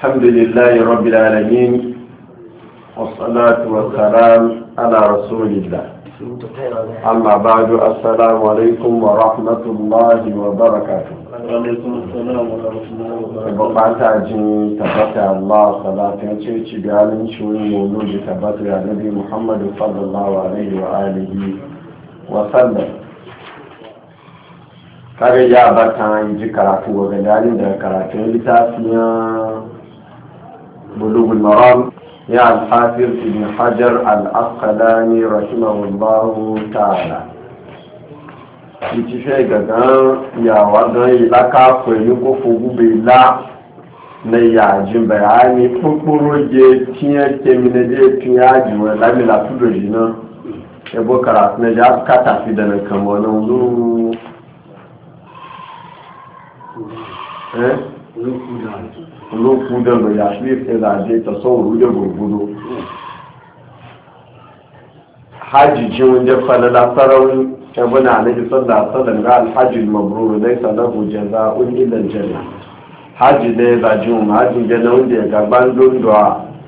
الحمد لله رب العالمين والصلاة والسلام على رسول الله أما بعد السلام عليكم ورحمة الله وبركاته. وعليكم السلام ورحمة الله وبركاته. بقعت عجين تبتع الله صلاة ينشيش بعلم شوي مولود تبتع نبي محمد صلى الله عليه وآله وسلم. kare ya bata yi ji karatu wa gani da karatun littafiyan bulugul maram ya al-hafiz ibn hajar al-asqalani rahimahullahu ta'ala iti fe gagan ya wadan ilaka pẹ̀lú ko fogu be la na ya jin bayani kukuru je tiye temine je tiya ji wa la mi la tudo jina e bo karatu na ja kata fi da kan wannan zu olókùúdẹ̀ lọ yà sí ìfẹ́lá àjẹ́ ìtọ̀sọ́wò rúdẹ̀ gbogbo hajji jí oúnjẹ falala sarauni ẹgbọ́n àlejò sọ́dá sọ́dá ga alhajji mabruru laisa lahu jaza'un illa aljanna hajji da ya zaji un hajji gana wanda ya gaban dondowa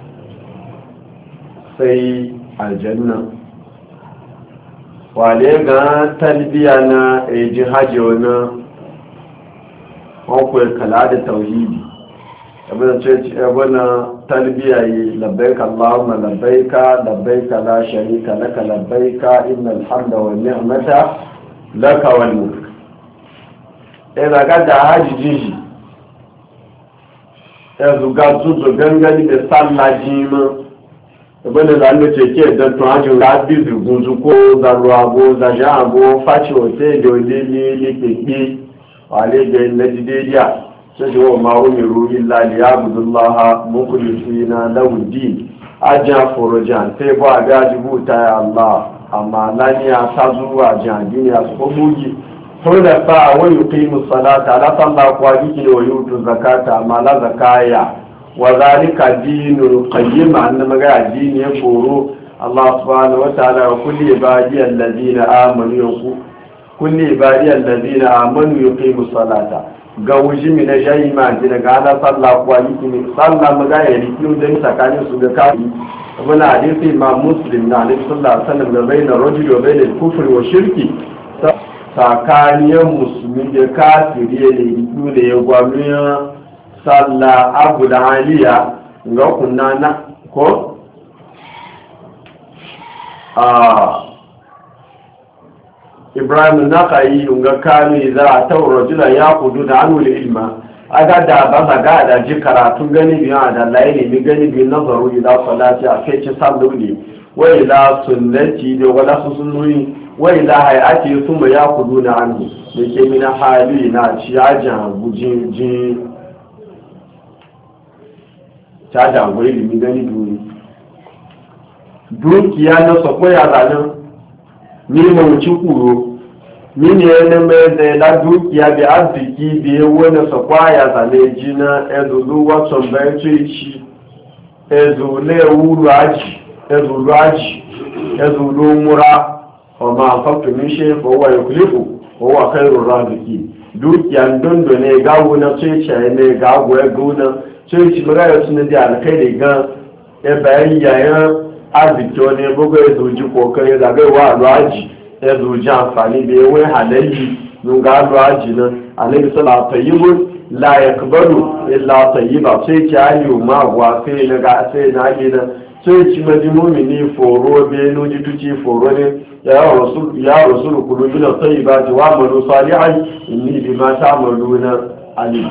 sai aljanna wale ga talbiya na ejin hajji wani wọ́n kàlá da tauhidi abin talbiya yi labbaika Allahumma labbaika la sharika laka labbaika innal hamda wa ni'mata laka wal mulk ga da haji jiji zuga zuzo gangani da sallah jima abin da zan ce ke da to haji ga bi gunzu ko zarwa go da jabo faci hotel da lili pepe wale ga najidiyya sai wa ma umiru illa liyabudullaha mukhlisina lahu din aja forojan sai ba ga jibuta ya Allah amma laniya ta zuwa jadini a su bugi to da fa wa yuqimu salata la sallahu wa yuqimu wa yutu zakata amma la zakaya wa zalika dinul qayyim annama ga dini ya foro Allah subhanahu wa ta'ala wa kulli ibadiyal ladina amanu kulli ibadiyal ladina amanu yuqimu salata ga wuji mi na jayi ma ji daga ana sallah kuwa yi mi sallah maga ya riki da tsakanin su ga kai wala hadisi ma muslim na alaihi sallallahu alaihi wasallam da baina rajuli wa baina kufri wa shirki tsakanin musulmi da kafiri ne riki da ya gwamiya sallah abu da aliya ga kunna na ko ibrahim nakayi yunga kanu za a tauro jula ya kudu da anul ilma aga da ba za ga da ji karatu gani biyan da laili mi gani bi nazaru ila salati a kai ci salloli wa ila sunnati da wala sunnuni wa ila hayati thumma ya kudu na anhu yake mina hali na ci ajan gujin ji ta da wai mi gani duni dukiya na sokoya zanan ni mawuci kuro ni ne na mai da la dukiya bi arziki bi wani sakwaya zane jina ezulu watson bai tuci ezule wuru aji ezulu mura wa ma faktu min shay fa huwa yukhlifu wa huwa khairur raziqin dukiya dondo ne gawo na tuci ne gawo ya gona tuci magana sun da alkhairi ga e bayan yayan arziki wani bugu ya zuji kokari zagaiwa alwaji ya zuji amfani da yawon halalli nunga alwaji nan alaihi salatu tayyibun la yakbalu illa tayyiba sai ki ali ma wa sai na ga sai na gina sai ki majmumi ni foro be no ji tuci foro ne ya rasul kullu bil tayyibati wa amalu salihan inni bima ta'maluna alim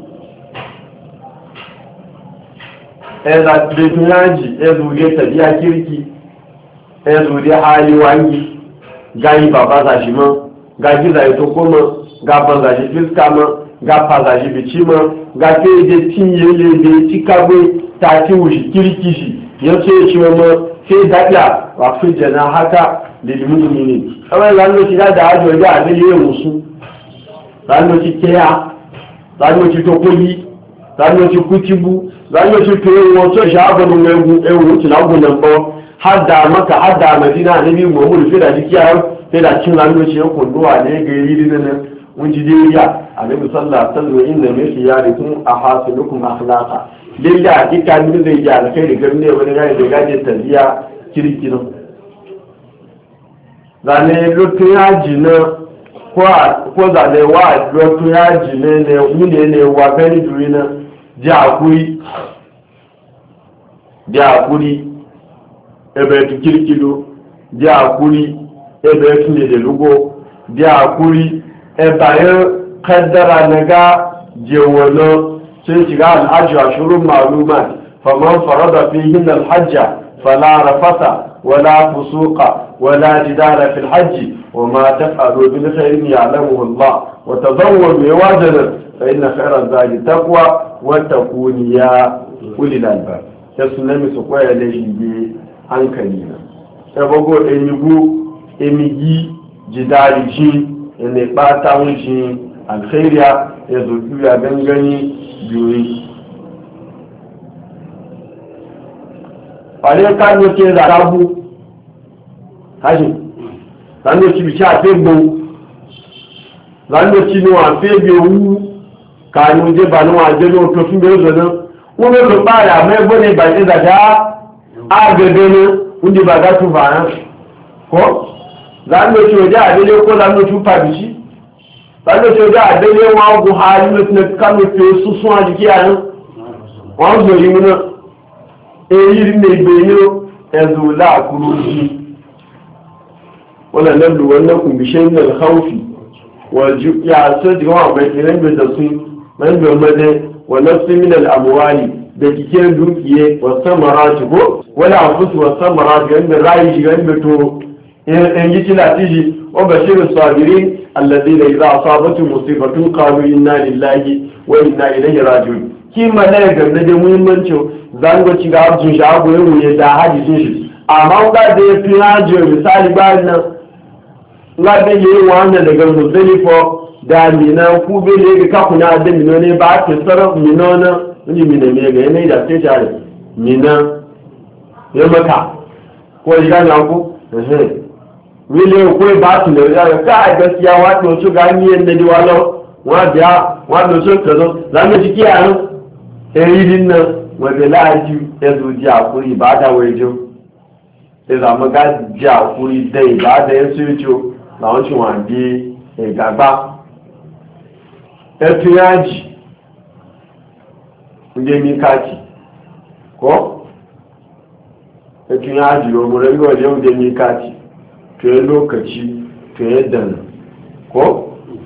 ẹ̀dà tìrìtìyànjì ẹ̀dùgẹ́ tàbí akíríkì ẹ̀dùgẹ́ hali wangi gayi bàbá zàṣì mọ́ gajíza ètòkó mọ́ gaban zàṣì fíṣkà mọ́ gapa zàṣì bìchí mọ́ gafẹ́ẹ̀dẹ́ tíye léde tíkàgbé tàti wùsì kíríkì sí yẹn tó èṣì ọmọ fẹ́ dábíà wà fún jẹ̀nà haka lèlùmí nìyí ọmọ ìlànà ti dáadáa àjọ ẹgbẹ́ àdéyé ìwòsùn lánàá ti kẹ́yà lánàá ti tó kó yí lánàá ti kú tíbú zan yi tuyo wato shagon ewu tunagun nan ba har da maka har da madina na biyu muhammadu fi da jikiyar sai da cin ranar shi yankun duwa ne ga yi nan mun ji dai ya annabi sallallahu alaihi wasallam inna min khiyarikum ahasinukum akhlaqa lalle hakika ne zai ji alkhairi garin ne wani gari da gaje tarbiya kirkino zane lutun yaji na ko zane wa lutun yaji ne wune ne wa gani duri na ji akuri ebe tu kirkilo ji akuri ebe tu ne da lugo ji akuri ebe ya kaddara na ga jewano sai shiga al'ajiyar ashurun malumat faman farada fi hin alhajja fala rafasa wala fusuqa wala jidala fil hajji وما تفعلوا من خير يعلمه الله وتزودوا يواجدا فإن خير الزاد التقوى وتكون يا أولي الألباب تسنمي سقويا لجي hankalina ta bago emigi jidari shi ne bata wuce alkhairiya ya zuci ya gangani biyoyi wale ka ne ke da rabu haji zan ci bi sha fegbo zan ci no a fegbe wu ka ni je ba no a je no to fun be zo na wo lo ba ya me bo ne ba je da ja agagana wanda ba za su bayan ko za mu ce waje a daidai ko za mu tufa bishi za mu ce waje a daidai wa gu hali na kanu fe su sun a jiki a nan wọ́n zò yí múná èyí rí ní ìgbè ní ẹzù láàkúrú yìí wọ́n lè lẹ́lù wọn náà kùn bí ṣe ń lè káwùfì wọ́n ju yà sọ́jì wọn àwọn ẹ̀kẹ́ lẹ́gbẹ̀ẹ́ tẹ̀sùn lẹ́gbẹ̀ẹ́ ọmọdé wọ́n náà sí mílẹ̀ àmúwálì da cikin dukiye wasan marati ko wani afusu wasan marati yadda rayu shi yadda to in yi cina tiji wa bashirin sabirin allazi da za a sabatu musibatun qalu inna lillahi wa inna ilaihi raji'un ki malai ga da muhimmanci zango ci ga abjin shago yayin da hadisin shi amma ga da ya fi hajo misali bayan nan ga da yayi wannan daga muzdalifa da mina ku be ne ga kuna da mino ne ba ke sarrafa mino na wani mina ne ga yanayi da sai tare mina ya maka ko ya gane ku wile ko ba su da ya ka gaskiya wato su ga ni yanda di walo wajiya wato su ka zo zamu ji kiyaye din nan wanda la'aji ya zo ji akuri ba da wajo sai zamu ga ji akuri dai ba da ya su jo na wancin wande e gaba yaji inda mi kati ko yakin yaji wa murai waje inda mi kati to ya lokaci to ya dana ko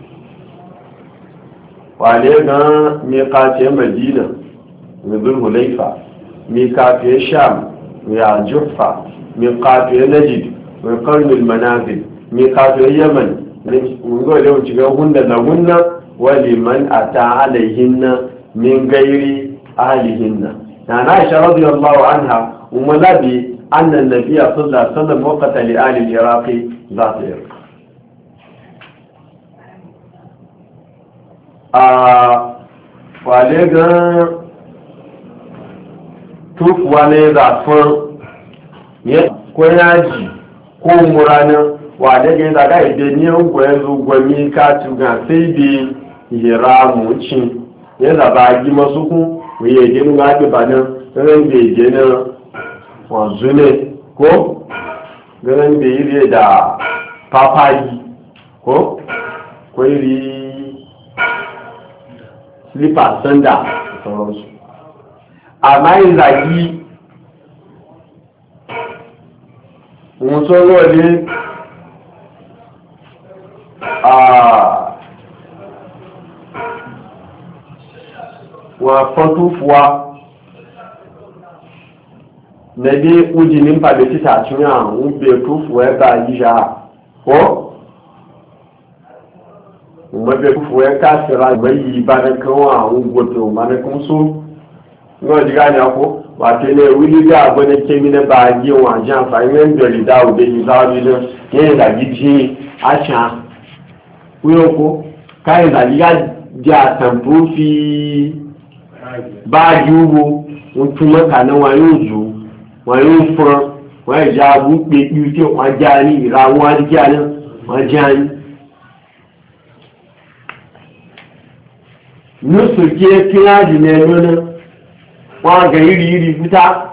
wale ga mi kati ya madina mai zulhulaifa mi kati ya sham ya jufa mi kati ya najid mai karnul manazil mi kati ya yaman mun ga yau cikin hunna na hunna ولمن أتى عليهن من غير أهلهن يعني عائشة رضي الله عنها وملابي أن النبي صلى الله عليه وسلم وقت لآل العراق ذات إرق ولغا توف ولغا فن يكوياجي كومرانا ولغا إذا إدنيا وغوزو غميكاتو غاسيبي ìhìrámù cin yẹ́ zàbá ají mọ́súkún wòye èdè ní wọ́n gbé bàná gẹ́gẹ́ bí èdè náà wọ́n zúlẹ̀ kó gẹ́gẹ́ bí ìrí ẹ̀dà pápá yìí kó ìrí slipper sandal ìtọ́rọ̀sù àmá ìzàgí òun tó lọ́ọ̀lẹ́ wa fatufuwa na dai ujinin fabeti ta cinya ube tufuwa ba yi sha ko mabe tufuwa kasira mai yi ba na kawo ugboto ma na kun so ngo diga ni ako ba te ne wili ga agbone kemi na ba yi wa jan fa yen dori da ube yi za bi no yen da gidi acha uyoko kai da liga ja tampu fi báàgì owó wọn tún mọ́ta náà wọn yóò zò wọn yóò fọ́n wọn yóò já abú pé ibi tí wọ́n já ní ìra wọn adíjá náà wọ́n já ní. lóṣòkè kíláàdì náà lọ́nà wa ga iri fita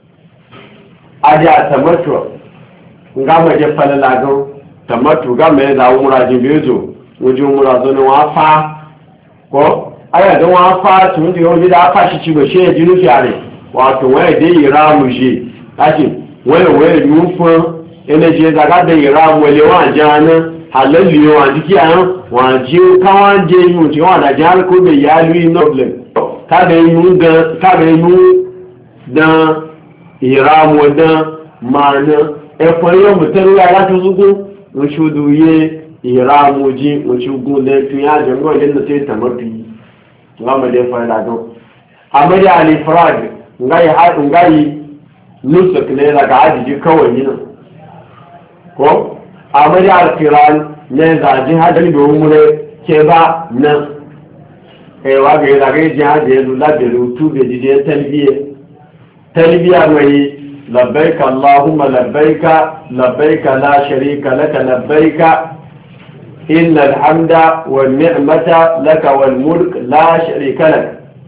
a da tamattu nga ma je falala go tamattu ga me da umra je bezo wajen umra zo ne wa fa ko aya da wa fa tun da yau da fa shi ci go she ji nufi are wato waye dai iramu je kace waye nufa ene je daga da iramu wale wa jana halalli wa jiki an wa ji kawan je yu ti wa da jar ko be ya lui no problem ka be mu da iramu da mana ẹ̀fọ́yọ́ mùtẹ́rù alátúnṣúgún oṣùdù yé ìràmójí oṣùgún lẹ́tún yá jẹ́gbọ́n lẹ́nà tí tàmọ́tù yìí ngámọ̀dé fọ́nàdán amẹ́rẹ́ alifrad ngáyí nusuk ne daga ajiji kawai yi nan ko amẹ́rẹ́ alfiran ne zaji hajji da umure ke ba nan ẹwà gẹ̀rẹ̀ gẹ̀rẹ̀ jẹ́ hajji ẹlú lábẹ̀rẹ̀ túbẹ̀ jíjẹ́ tẹ́lbíyà mai لبيك اللهم لبيك لبيك لا شريك لك لبيك إن الحمد والنعمة لك والملك لا شريك لك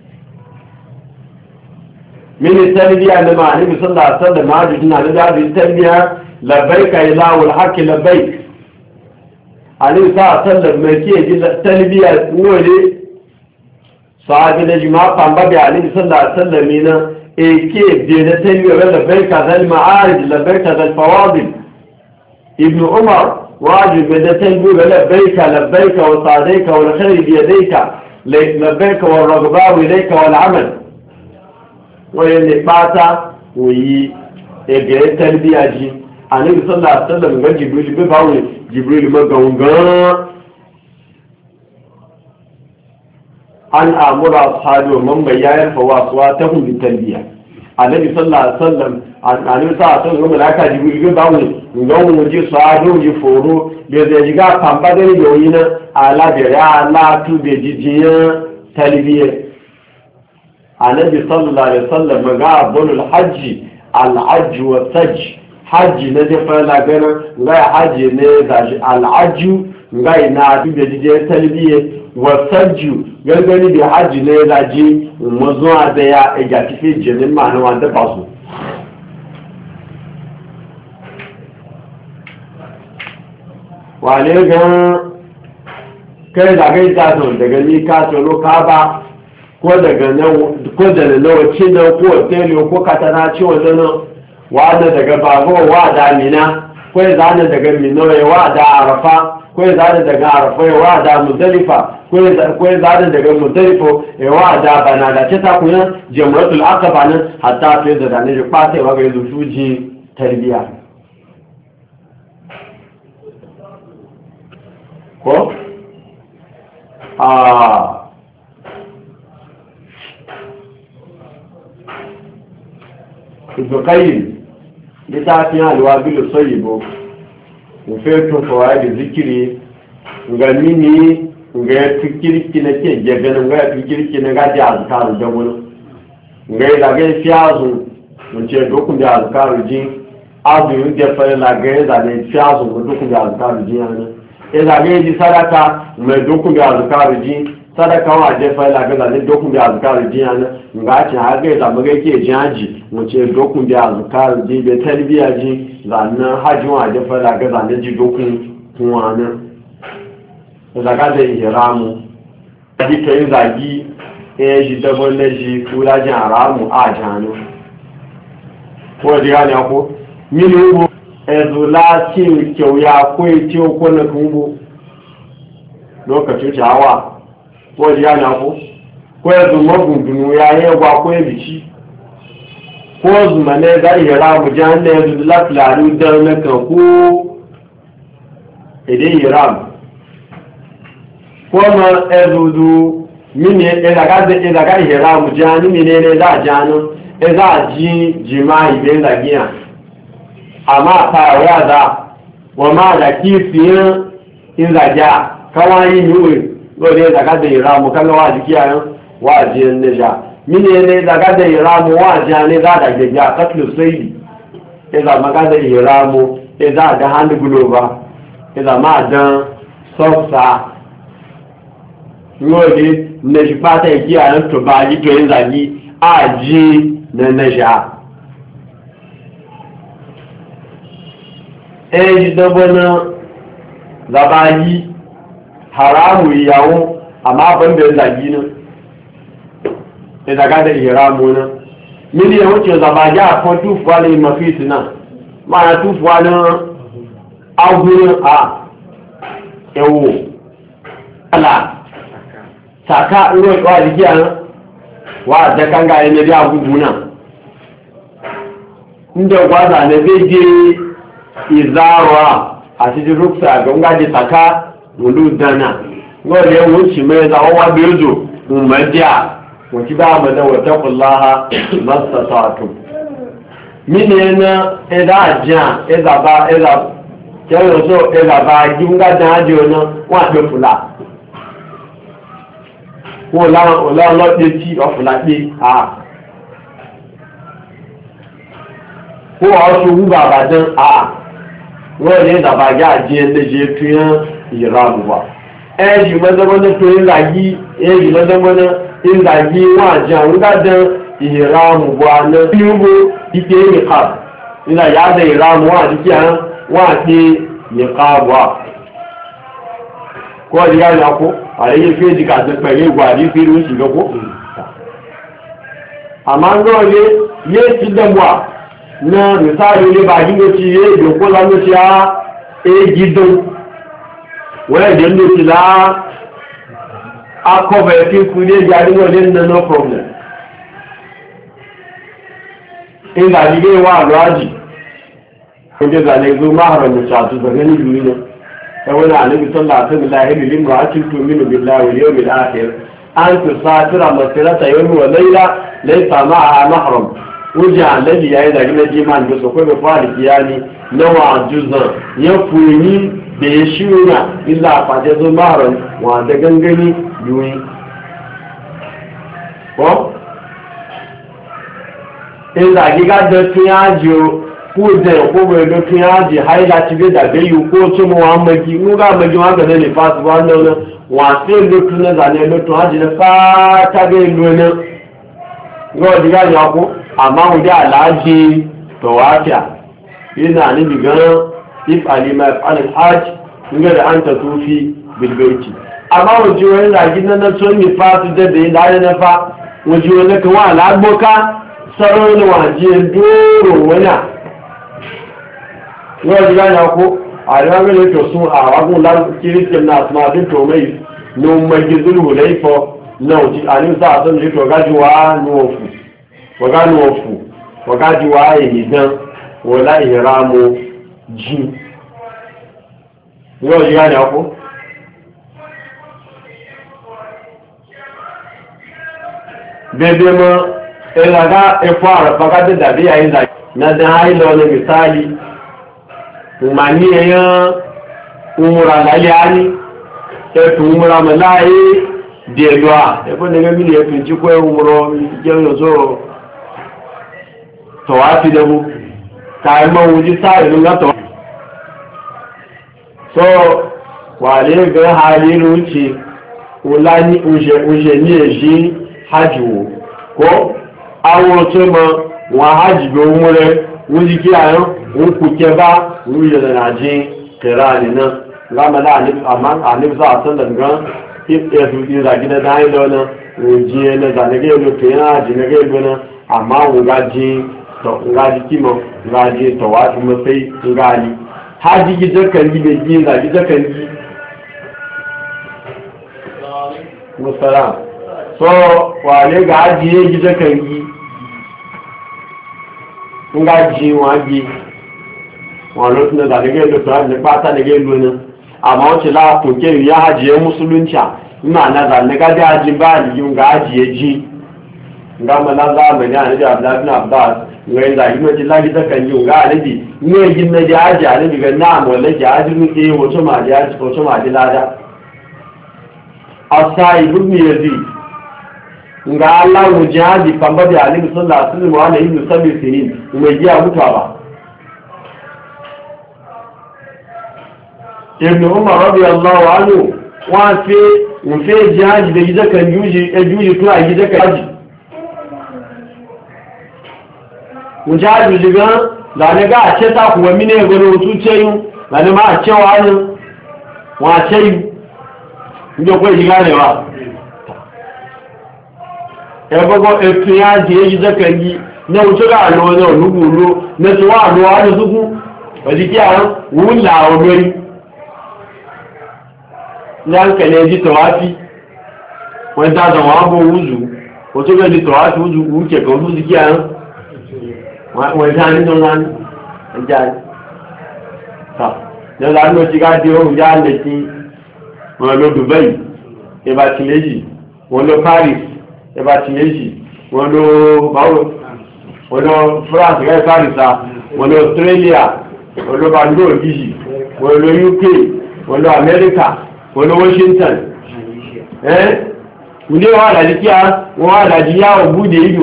من التلبية لما عليه صلى الله عليه وسلم عجزنا لذلك التلبية لبيك إله الحق لبيك عليه صلى الله عليه وسلم مكيه التلبية نولي صحابي نجمع قنبابي عليه صلى الله عليه وسلم eke biyana talbiya labbaika zal ma'arij labbaika zal fawadil ibn umar wajib da talbiya labbaika labbaika wa sadaika wal khair bi yadayka labbaika wal raghba ilayka wal amal wa yanda bata wuyi ege talbiya ji annabi sallallahu alaihi wasallam ga jibril be bawo jibril maganga an amura ashabi wa man bayyana fawaswa ta hun bi talbiya annabi sallallahu alaihi wasallam annabi sallallahu alaihi wasallam malaka jibril ga bawo ngon mu ji sadu ji foro be da jiga pamba da yoyina ala de ala tu be jijiya talbiya annabi sallallahu alaihi wasallam ga abul hajji al hajj wa sajj hajji ne da fara gana ga hajji ne da al hajj ga ina tu be jijiya talbiya wasajju gangani da hajji ne zaji mazuwa da ya ga tafi jinin ma'ana wanda ba su wane gan kai da kai taso daga ni ka tsoro ka ba ko daga ko da nawaci na ko tele ko katana ci wanda nan wanda daga bago wa da mina ko zana daga minoye wa da arafa ko zana daga arafa wa da muzdalifa ko zana daga muzdalifa wa da bana da ce ta kuna jamratul aqaba nan hatta sai da ne ba sai wa ga yanzu suji tarbiya ko Ibn littafin alwabilu sayiboufeto fawaidi zikiri ga mini ga ya fikirki na ke gaganin ga ya fikirki na gaji azkaru da wani ga ya zagaye fiyazu mace dokun da azkaru jin azumin da fara lagaye zagaye fiyazu ga dokun da azkaru jin yana ya zagaye ji sadaka mai dokun da azkaru jin sadaka wa jefa la ga ne dokun da azkaru jin yana nga ci ha ga da maga ke jaji mu ce dokun da azkaru jin be talbiya ji zanna haji wa jefa la ga ne ji dokun tuwana daga da ihramu ji kai zagi ji da bonne ji kula jin haramu a janu ko ji gane ko minu ezula ci kyauya ko ci ko na kumbu lokacin ciyawa ko ya na ko ya zuma gundunu ya yi gwa ko ya bici ko zuma ne ga yara mu jan ne yanzu lafiyaru da na kan ko idan yara ko ma ezudu mini daga yara mu jan ni ne ne za janu za ji jima'i ben da giya amma ta ya da wa ma da kifiyin in zaja kawai ni lórí ìdàgádé ìramu kálọ́ wà jí kí a yán wà jí ẹnẹ́jà mínú ẹni ìdàgádé ìramu wà jí a ní ìdàdàgbègbè àkọ́tùlù sẹ́yì ìdàmagádé ìramu ìdàdá hannigulova ìdàmádán sọ́ọ̀sà lórí nẹ́jì pátá ìkí a yán tó bá yí tó ìzàgí aji na nasha eji dabana zabayi haramu yawo amma ban da zagi nan da daga da ihramu nan mili ya wuce zabayi a ko tufuwa ne mafisi nan ma'ana tufuwa nan agurin a yawo ala saka ruwa kwa jikiya nan wa da kan ga ne da gudu nan inda gwaza ne zai je izarwa a cikin ruksa ga ngaji saka wulu dana ngole ya wuce mai zawo wa bezo umadiya wuci da mu da wata kullaha mastata'tu mine na edaja ezaba kero so ezaba ginga daji ona wa do fula ko la lo de ti ofula de ko o so wu baba dan wọ́n ní ìdàbàjá àjí ẹlẹ́ṣẹ́ fi hàn ìrànwà ẹ̀yì mọ́dọ́mọ́dọ́ tó ìlàjí èyí mọ́dọ́mọ́dọ́ ìlàjí wọ́n àjí àwọn gádán ìrànwà náà tí ó bó ike nìkà ìlàjáde ìrànwà àti kí wọ́n àti nìkàwà kọ́ ìyá ìyàkó àríyé fi èdè kàtẹ pẹ̀lú ìwà àdífẹ́ ìlú ìṣìlọ́kó àmángọ́ọ̀lẹ́ yé ti dẹ̀mọ́ na misali ne ba gingo ci ye do ko la no ci a e gido wala de no ci la a ko be fi ku ne ja ri no no problem in da dige wa raji ko je da ne zo mahram ci a to da gani duri ne sai wani annabi sallallahu alaihi wasallam lim ra'atin tu'minu billahi wal yawmil akhir an tusatira masirata yawmi wa layla laysa ma'aha mahram wuce annabi ya yi zagi na jiman da su kwabe fara kiyani na wajuzan ya kuni da ya shirya illa a fata zo maharon wanda gangani yiwu ko? in zagi gadon tun yaji ko da ya kogo ya tun yaji haila ci bai da bayu ko ci mu wa magi mu ga magi wanda na ne fasu ba wannan wasu yin lutu na zane lutu haji na fata bai lona ga wajen gani ko amma wuje alhaji tawafiya yana nufi ganin if alima alif hajj inga da an ta tufi bilbaiti amma wuje wani zagi na son yi fatu da bai da na fa wuje wani kawo alagboka tsaron waje doro wana yau ji gani ko a ranar da to sun a wagun kiristin na asmadin tomai nun magizin hulaifo na wuce a nisa a son jito gajiwa nuwofu waganu ofu wagajiwa ìdán wọlá ìramu jí yóò yí gani ọkú bebe mọ́ ẹ̀lága ẹ̀fọ́ àrẹ̀fọ́gádé dàbí àìzà náà haílọ ní misali ma ní ẹ̀yán umura lálẹ́ àní ẹ̀tù umura mọ̀ láàáyé dẹ̀lọ́à ẹ̀fọ́ nẹ́gẹ́mìlì ẹ̀tù jíkọ́ umura jẹ́ yóò tawafi da mu kayan wuji sa'ilun na tawafi so wale ga halin wuce ulani uje ni eji hajjuwo ko awon tó mọ wọn hajjibe omúrẹ wọ́n jí kí àyán wọ́n kú kẹ bá rúyẹ̀ lẹ́nàjí kẹrà nìna lámàdá àníbsá àtọ́lẹ̀gán ẹ̀fù ìràgídẹ́ dáìlọ́nà wọ́n jí ẹlẹ́dàlẹ́gẹ́ ìlú kẹrà àjìnẹ́gẹ́ ìlú náà àmá wọ́n gaji kimo gaji tọwàtí masai ngali haji gizakan yi bai yi zagi zakan yi musalam so wale ga ajiye gizakan yi ngaji wagi wọn ló tún ẹ̀dàdẹ́gẹ́ ìlú tó hajji pátá dẹ́gẹ́ ìlú ní àmọ́ ó ti láàpù kéré yá hajji ẹ musulunci nínú ànádà nígbàdé hajji báyìí yíò ga hajji ẹ jí nga mọ́lá záàmì àníbi abdullahi abbas nga yin zagi mai lagi ta kan yi ga alibi ne yin na jaji alibi ga na mola jaji nuke wato ma jaji wato ma ji lada asai ibn yazid nga Allah mu jaji pamba da alibi sallallahu alaihi wa alihi wasallam sinin mai jiya mutawa ibn umar radiyallahu anhu wa fi jaji da gidan kan juji to a gidan kan mujahid diga da ne ga ce ta kuwa mine gano su ce yin da ne ma a ce wa ne wa ce yi inda kwa yi ganewa ya bago etu ya je yi zaka yi na wuce ga alo na olugulu na tuwa alo a da suku wadda ki a wula a wani yanka ne ji tawafi wani ta zama abubuwan wuzu wato ga ji tawafi wuce ka wuzu ki a wọ́n já nínú lánà ẹjá ta lọ́la ní ojú ká dé ohun já lè tí wọ́n lọ Dubai ẹba ti méjì wọ́n lọ Paris ẹba ti méjì wọ́n lọ báwọ̀ wọ́n lọ France rẹ̀ Paris wọ́n lọ Australia wọ́n lọ Bangalore gíjì wọ́n lọ UK wọ́n lọ America wọ́n lọ Washington wọ́n lé wọ́n àdàdí kí wọ́n àdàdí yá òbúdé ìlú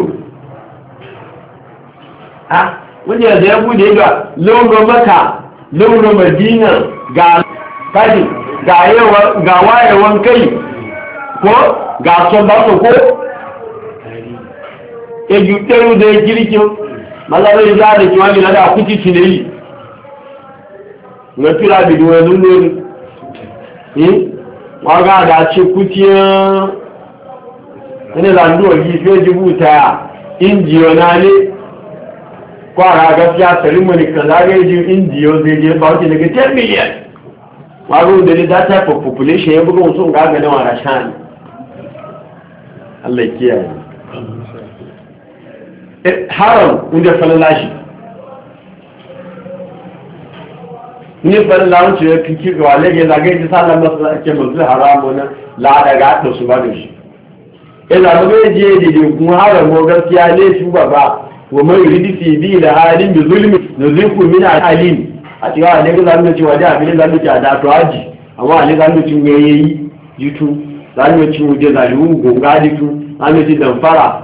wọ́n yẹ̀ da ya bude launin maka launin madina ga kaji ga wayewan kai ko ga son ba su ko ejuteru da ya kirkin malarai za da kiwa ne na da kuci cineyi na tura bidiyo lulori waga da ce kuciyan wani zanduwa gife jibuta injiyonale kwara gaskiya ceremony kan zagayejin indiyo zai je ba wuce daga 10 million waru da ne that type of population ya buga wasu ga ganin wa rashani Allah kiyaye haram inda falalashi ne falalashi ya kiki ga wale ga zagayeji sallan masu ake masu haramu na la daga ta su ba da shi ina ga je da kuma haramu gaskiya ne shi ba وما يريد في به لحال بظلم نذيق من العليم atiwa ne ga zamu ci waje abin zamu ci ada to aji amma ne zamu ci yayi yutu zamu ci wuje zalu gonga ditu zamu ci damfara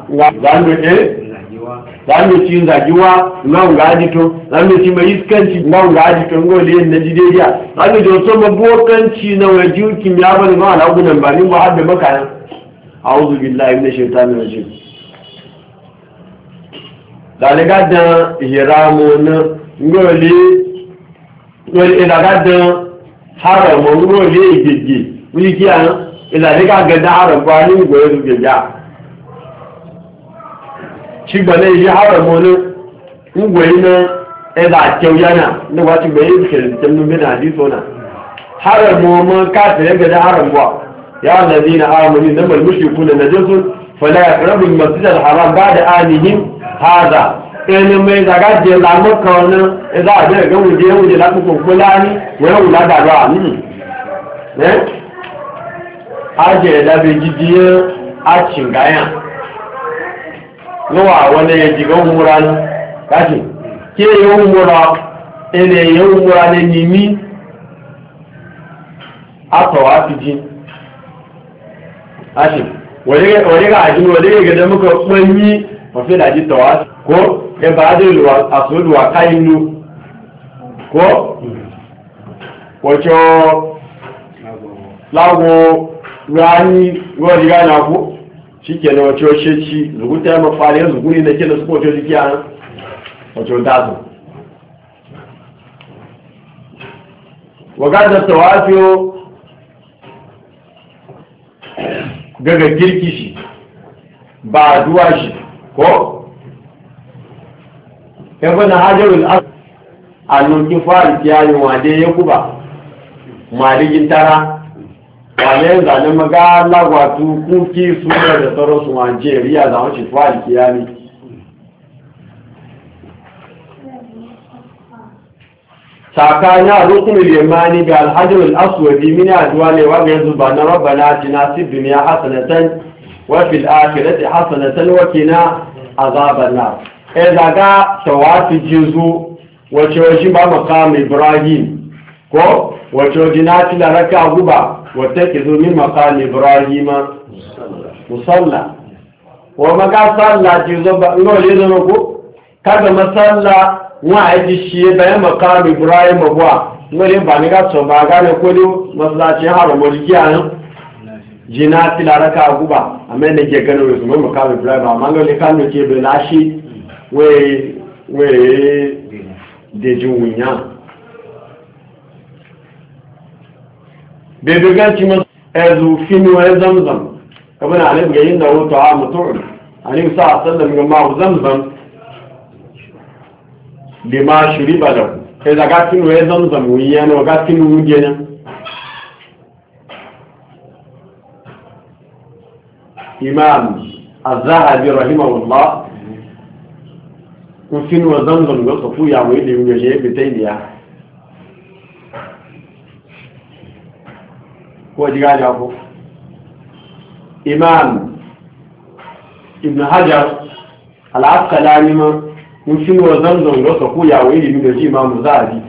zamu ci zagiwa nan ga ditu zamu ci mai iskanci nan ga ditu ngole ne jideja zamu ji so mabokanci na waju kimya bane ma ala gunan ba ni mu hadda maka a'udhu billahi minash shaitanir rajim daligadan ihramu na ngole ìdàgádán haram ọmọ ilé ìgbègbè ní kí a ìdàdíkà gẹ̀dá haram bá ní ìgbò ẹrù gẹ̀dá ṣígbọ̀nà ilé haram ọmọ ìgbò iná ẹ̀dà àtẹ̀wyánà níwájú gbẹ̀yẹ ìkẹrìntẹ̀mú mẹ́nà àdísọ́nà haram ọmọ káàkiri gẹ̀dá haram wà yà lẹ́dí na haram ní nàmà lùsìkú na nàjẹ́sùn fọlá rabin masjid haram bá da anihin haza ẹni mẹ́ ìdàgájẹ́ lámọ́kan náà ẹ̀dá àjẹ́ ìgbẹ̀wòdé ẹ̀wòdé lápùpù pọ́lá ní wẹ́wù ládàrá àmì ẹ́ ajẹ́ ìdábẹ̀ jíjí àṣìngáyà lọ́wọ́ àwọn ẹ̀jìgá múra ní káṣì kí èyàn múra ẹni èyàn múra ní nìmí àtọ̀wà fi jí káṣì wọ̀lẹ́gà àjíwọ̀ wọ̀lẹ́gẹ̀gẹ̀dẹ̀ mọ́kọ̀ pẹ́ ní ọ̀fẹ́ ìdájí tọ̀wà ko ẹba adéluwa àsòlùwà káyínú ko wọ́chọ́ láwọ́ rání rọ́ọ̀dí ránà kú shi ke na wọ́chọ́ ṣe ci zuguta ya mafari ya zuguni na ke da su wọ́chọ́ jiki a wọ́chọ́ dázu wagadar tawafiyo gaga girki shi ba duwa shi ko ẹgbẹ́ na hajjarul asir alókin fari tí a yi wàdé ya kuba maligin tara wàlẹ́ zane maga lagwatu kúkí suna da sauransu Najeriya za wọ́n ci fari kiyami tsakanin rukunin limani ga alhajjarul aswadi mini aduwa ne waga yanzu ba na rabbana tina fi duniya hasanatan wa fil akhirati hasanatan wa qina azaban nar daga tawafi jizu wace waje ba makam Ibrahim ko wace waje na tila raka guba wata ke zo min makam Ibrahim musalla wa maka salla jizu ba ngo le zo ko kaga masalla wa aji shi bayan makam Ibrahim ba ngo le ba ni ga so ba ga ne ko do masallaci haramu jiya jina tila raka guba amma ne ke gano su makam Ibrahim amma ngo le kan ke be lashi we wẹ́rẹ́ dèjì wùnyàn bèbè gánci masu ẹzù fínú ẹ zamzam kamar na alif gayin da wuta a mutum alif sa a sallam ga ma'u zamzam da ma shiri ba da kai zaga fínú ẹ zamzam wùnyàn na waga fínú wùnyàn imam az-zahabi rahimahullah fínú ẹ zamzam ga sofu ya wai da wùnyàn ya bi taidiya ko ji gane ku imam ibn hajar al-asqalani ma mun shi wa zamzam ga ko ya wai ilimi da ji imam zahabi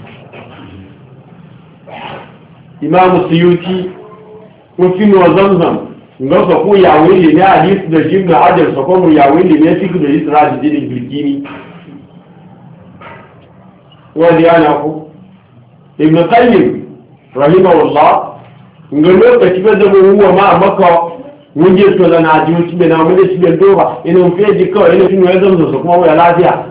imam suyuti mun shi wa zamzam ga ko ya wai ilimi hadith da ji ibn hajar so ko ya wai ilimi fiqh da isra'i din bilkini wa ji gane ku ibn qayyim rahimahullah nga lokaci ba zama huwa ma a maka wunje to da na ji wuce na mu da shi da doba ina mun fiye ji kawai ina tunu ya zama su kuma waya lafiya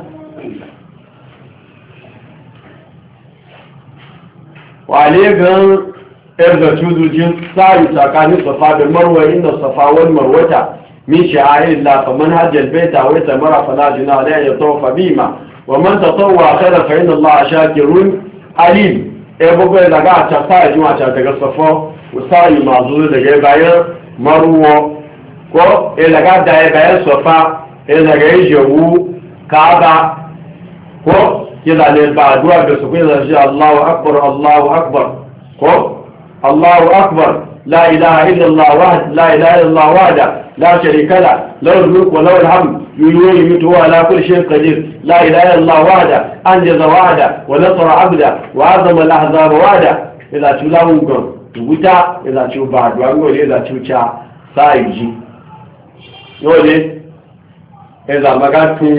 wale gan erga tuzujin sai tsakanin safa da marwa inda safa wal marwata min sha'air la faman hajja al baita wa tamara fala juna alayhi yatawafa bima wa man tatawwa khairan fa inna allaha shakirun alim ebogo daga ta sai juma ta daga safa usayi mazu daga bayan maruwa ko daga da bayan sofa daga yewu kaaba ko kila ne ba du'a da su kuma shi Allahu akbar ko Allahu akbar la ilaha illa Allah wahd la ilaha illa Allah wahda la sharika la lahu al-mulku wa lahu al-hamd yuhyi wa ala kulli shay'in qadir la ilaha illa Allah wahda anjaza wahda wa nasara 'abda wa 'azama al-ahzaba wahda idza tulahu gan wuta ìlà tí ó bá àdúrà ní ìlà tí ó cha sáàì jí yóò lé ẹ̀zà magá tún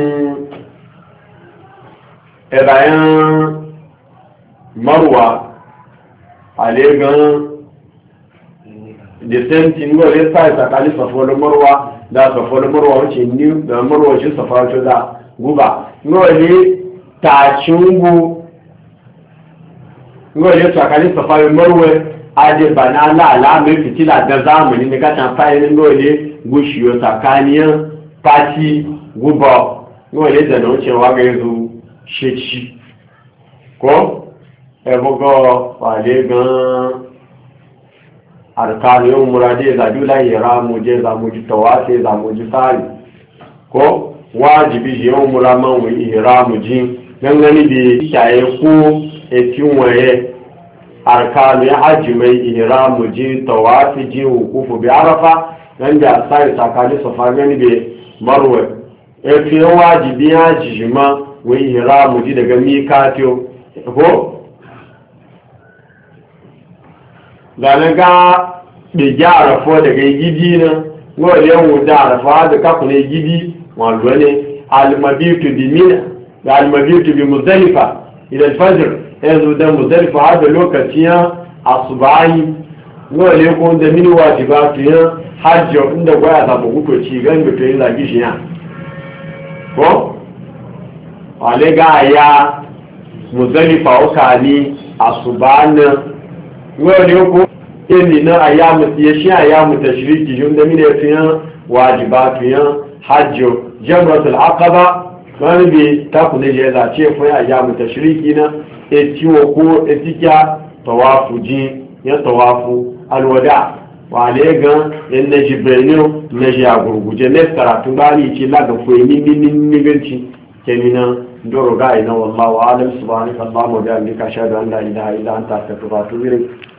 ẹ̀bà yán márùwà àlẹ́gán the same thing ní ọ̀lẹ́ sáàì sàkálì sọ̀fọ́lọ́ márùwà dá sọ̀fọ́lọ́ márùwà ó ṣe ní márùwà ṣe sọ̀fọ́lọ́ tó dá gúbà ní ọ̀lẹ́ tààṣínwó ní ọ̀lẹ́ sàkálì sọ̀fọ́lọ́ márùwà ade bana lala mai fitila da zamani ne kacan fayin dole gushiyo tsakaniyar fati guba dole da na wucewa ga yanzu sheci ko ebogo wale gan arkaniyar murade zabi layi ramu je zamuji tawase zamuji tsari ko wajibi shi yawon muraman wani ihramu ji gangani da shaye ko etin waye arkanu ya hajji mai ihramu ji tawafi ji hukufu bi arafa nan da sai sakali safa gani be marwa e fi wajibi ya ji ma wa ihramu ji daga mikatio ko dan ga be jara fo daga gidi na ngo lewu da arafa da ka kune gidi wa lone al mabitu bi mina da al mabitu bi muzdalifa ila al fajr yanzu da muzdalifa har da lokacin asubahi wale ko da mini wajibatu ya hajji inda gwaya ta buguto ci gan da to yin zagi shi ya ko wale ga ya muzdalifa o kani asubana wale ko inni na ayamu ya shi ayamu tashriki jun da mini ya wajibatu ya hajji jamratul aqaba wani bi ta kune je za ce fa ayamu tashriki na etiwo ko etika tawafu ji ya tawafu alwada wa lega in na jibril na ji agurguje ne karatu bani ce la ga foyi ni ganci kemina doro ga ina wallahu alam subhanaka allahumma wa bihamdika ashhadu an la ilaha illa anta astaghfiruka wa atubu ilayk